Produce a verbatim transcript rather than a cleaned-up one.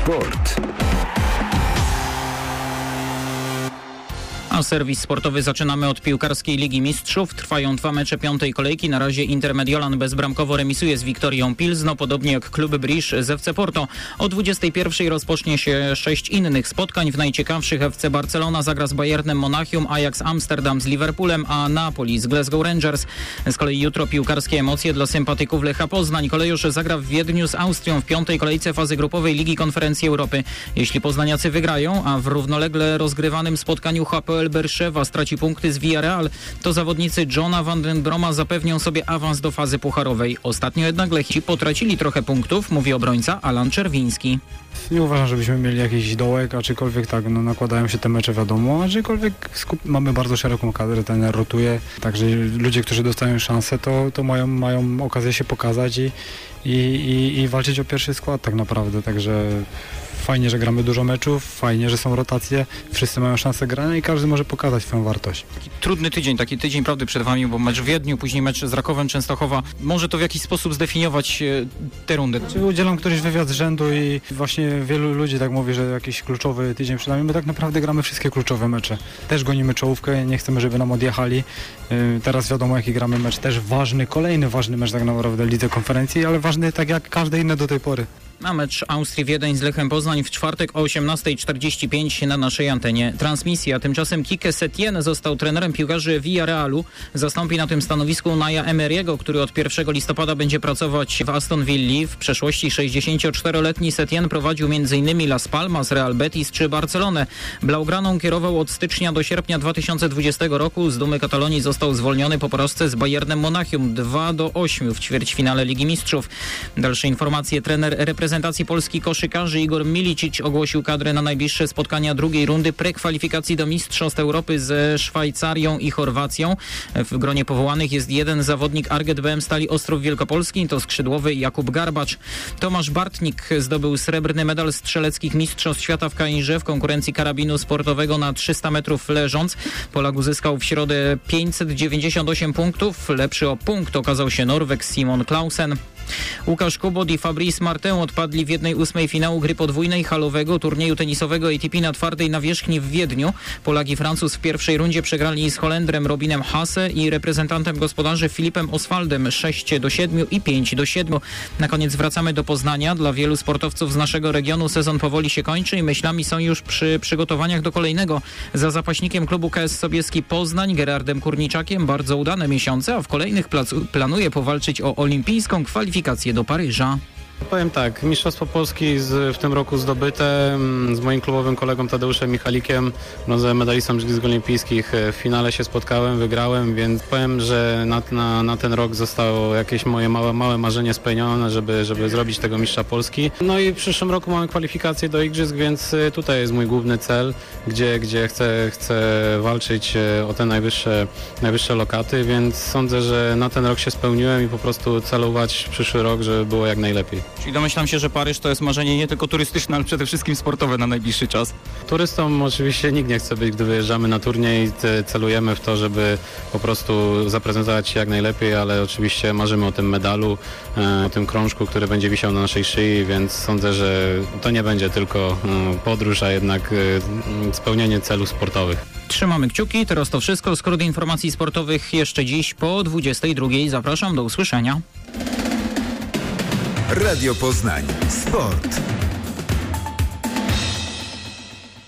Sport. A serwis sportowy zaczynamy od piłkarskiej Ligi Mistrzów. Trwają dwa mecze piątej kolejki. Na razie Intermediolan bezbramkowo remisuje z Wiktorią Pilzno, podobnie jak klub Brisz z F C Porto. O dwudziestej pierwszej rozpocznie się sześć innych spotkań. W najciekawszych F C Barcelona zagra z Bayernem Monachium, Ajax Amsterdam z Liverpoolem, a Napoli z Glasgow Rangers. Z kolei jutro piłkarskie emocje dla sympatyków Lecha Poznań. Kolejorz zagra w Wiedniu z Austrią w piątej kolejce fazy grupowej Ligi Konferencji Europy. Jeśli poznaniacy wygrają, a w równolegle rozgrywanym spotkaniu H P L Berszewa straci punkty z Villarreal, to zawodnicy Johna van den Broma zapewnią sobie awans do fazy pucharowej. Ostatnio jednak Lechi potracili trochę punktów, mówi obrońca Alan Czerwiński. Nie uważam, żebyśmy mieli jakiś dołek, aczkolwiek tak, no nakładają się te mecze, wiadomo, aczkolwiek skup- mamy bardzo szeroką kadrę, ten rotuje, także ludzie, którzy dostają szansę, to, to mają, mają okazję się pokazać i, i, i, i walczyć o pierwszy skład tak naprawdę, także fajnie, że gramy dużo meczów, fajnie, że są rotacje, wszyscy mają szansę grania i każdy może pokazać swoją wartość. Taki trudny tydzień, taki tydzień prawdy przed wami, bo mecz w Wiedniu, później mecz z Rakowem Częstochowa. Może to w jakiś sposób zdefiniować tę rundę? Czy udzielam któryś wywiad z rzędu i właśnie wielu ludzi tak mówi, że jakiś kluczowy tydzień przed nami. My tak naprawdę gramy wszystkie kluczowe mecze. Też gonimy czołówkę, nie chcemy, żeby nam odjechali. Teraz wiadomo, jaki gramy mecz. Też ważny, kolejny ważny mecz tak naprawdę w Lidze Konferencji, ale ważny tak jak każde inne do tej pory. A mecz Austrii-Wiedeń z Lechem Poznań w czwartek o osiemnastej czterdzieści pięć na naszej antenie transmisja. Tymczasem Kike Setien został trenerem piłkarzy Villarrealu. Zastąpi na tym stanowisku Unai'a Emery'ego, który od pierwszego listopada będzie pracować w Aston Villa. W przeszłości sześćdziesięcioczteroletni Setien prowadził m.in. Las Palmas, Real Betis czy Barcelonę. Blaugraną kierował od stycznia do sierpnia dwa tysiące dwudziestego roku. Z dumy Katalonii został zwolniony po porażce z Bayernem Monachium dwa do ośmiu w ćwierćfinale Ligi Mistrzów. Dalsze informacje. Trener reprezentacji reprezentacji Polski koszykarzy Igor Milicic ogłosił kadrę na najbliższe spotkania drugiej rundy prekwalifikacji do Mistrzostw Europy ze Szwajcarią i Chorwacją. W gronie powołanych jest jeden zawodnik Arget B M Stali Ostrów Wielkopolski, to skrzydłowy Jakub Garbacz. Tomasz Bartnik zdobył srebrny medal strzeleckich Mistrzostw Świata w Kairze w konkurencji karabinu sportowego na trzysta metrów leżąc. Polak uzyskał w środę pięćset dziewięćdziesiąt osiem punktów. Lepszy o punkt okazał się Norweg Simon Clausen. Łukasz Kubot i Fabrice Martin odpadli w jednej ósmej finału gry podwójnej halowego turnieju tenisowego A T P na twardej nawierzchni w Wiedniu. Polak i Francuz w pierwszej rundzie przegrali z Holendrem Robinem Haase i reprezentantem gospodarzy Filipem Oswaldem sześć do siedmiu i pięć do siedmiu. Na koniec wracamy do Poznania. Dla wielu sportowców z naszego regionu sezon powoli się kończy i myślami są już przy przygotowaniach do kolejnego. Za zapaśnikiem klubu K S Sobieski Poznań, Gerardem Kurniczakiem, bardzo udane miesiące, a w kolejnych placu planuje powalczyć o olimpijską kwalifikację do Paryża. Powiem tak, Mistrzostwo Polski z, w tym roku zdobyte z moim klubowym kolegą Tadeuszem Michalikiem, brązowym medalistą Igrzysk Olimpijskich. W finale się spotkałem, wygrałem, więc powiem, że na, na, na ten rok zostało jakieś moje małe, małe marzenie spełnione, żeby, żeby zrobić tego mistrza Polski. No i w przyszłym roku mamy kwalifikacje do Igrzysk, więc tutaj jest mój główny cel, gdzie, gdzie chcę, chcę walczyć o te najwyższe, najwyższe lokaty, więc sądzę, że na ten rok się spełniłem i po prostu celować w przyszły rok, żeby było jak najlepiej. Czyli domyślam się, że Paryż to jest marzenie nie tylko turystyczne, ale przede wszystkim sportowe na najbliższy czas. Turystom oczywiście nikt nie chce być, gdy wyjeżdżamy na turniej. Celujemy w to, żeby po prostu zaprezentować się jak najlepiej, ale oczywiście marzymy o tym medalu, o tym krążku, który będzie wisiał na naszej szyi, więc sądzę, że to nie będzie tylko podróż, a jednak spełnienie celów sportowych. Trzymamy kciuki. Teraz to wszystko. Skrót informacji sportowych jeszcze dziś po dwudziestej drugiej. Zapraszam, do usłyszenia. Radio Poznań. Sport.